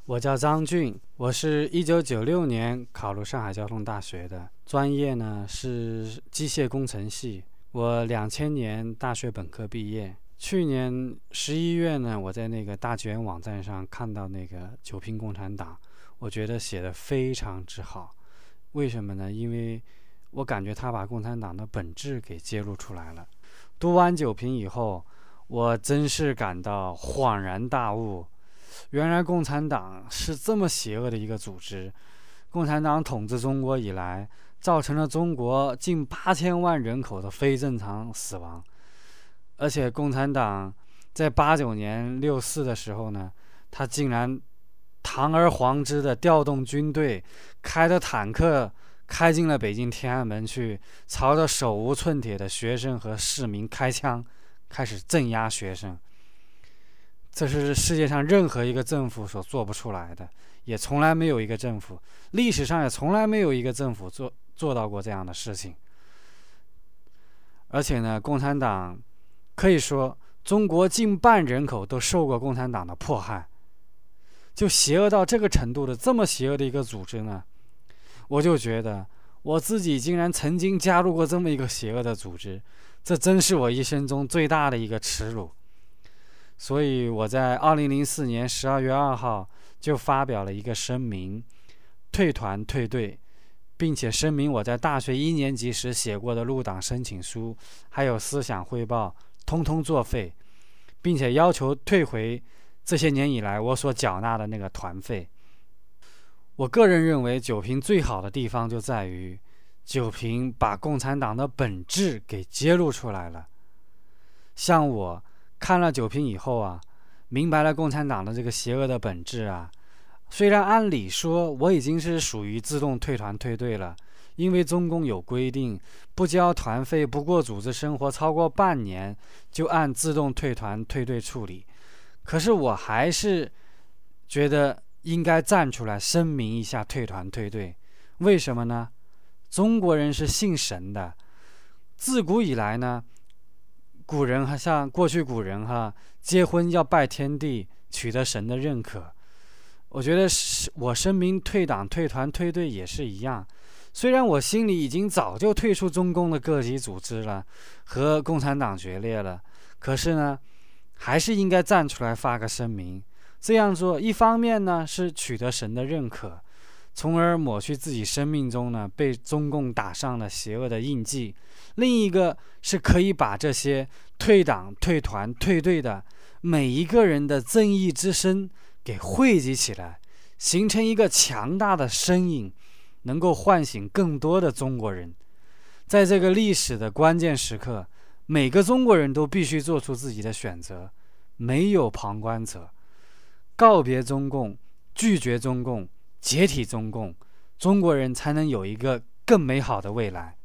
我叫张俊，我是1996年考入上海交通大学的，专业呢是机械工程系。我2000年大学本科毕业。去年11月呢，我在那个大纪元网站上看到那个九评共产党，我觉得写得非常之好。为什么呢？因为我感觉他把共产党的本质给揭露出来了。读完九评以后，我真是感到恍然大悟。原来共产党是这么邪恶的一个组织。共产党统治中国以来，造成了中国近8000万人口的非正常死亡。而且共产党在89年6·4的时候呢，他竟然堂而皇之的调动军队，开着坦克开进了北京天安门去，朝着手无寸铁的学生和市民开枪，开始镇压学生。这是世界上任何一个政府所做不出来的，也从来没有一个政府，历史上也从来没有一个政府做到过这样的事情。而且呢，共产党可以说中国近半人口都受过共产党的迫害，就邪恶到这个程度的这么邪恶的一个组织呢，我就觉得我自己竟然曾经加入过这么一个邪恶的组织，这真是我一生中最大的一个耻辱。所以我在2004年12月2号就发表了一个声明，退团退队，并且声明我在大学1年级时写过的入党申请书还有思想汇报通通作废，并且要求退回这些年以来我所缴纳的那个团费。我个人认为九评最好的地方就在于九评把共产党的本质给揭露出来了。像我看了九评以后啊，明白了共产党的这个邪恶的本质啊。虽然按理说我已经是属于自动退团退队了，因为中共有规定，不交团费不过组织生活超过半年就按自动退团退队处理。可是我还是觉得应该站出来声明一下退团退队。为什么呢？中国人是信神的，自古以来呢，古人像过去古人结婚要拜天地，取得神的认可。我觉得我声明退党退团退队也是一样。虽然我心里已经早就退出中共的各级组织了，和共产党决裂了，可是呢，还是应该站出来发个声明。这样做一方面呢是取得神的认可，从而抹去自己生命中呢被中共打上了邪恶的印记；另一个是可以把这些退党退团退队的每一个人的正义之声给汇集起来，形成一个强大的身影，能够唤醒更多的中国人。在这个历史的关键时刻，每个中国人都必须做出自己的选择，没有旁观者。告别中共，拒绝中共，解体中共，中国人才能有一个更美好的未来。